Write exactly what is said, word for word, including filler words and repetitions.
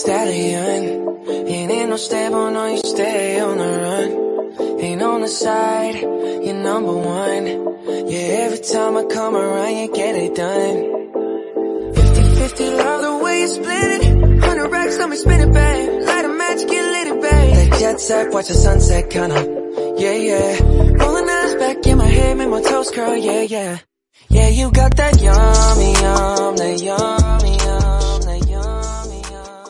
stallion. Ain't in no stable, no, you stay on the run. Ain't on the side, you're number one. Yeah, every time I come around, you get it done. Fifty fifty, love the way you split it. Hundred racks, let me spin it, babe. Light a match, get lit, it, babe. That jet set, watch the sunset, kinda. Yeah, yeah. Rolling eyes back in my head, make my toes curl, yeah, yeah. Yeah, you got that yummy, yum, that yummy, yum.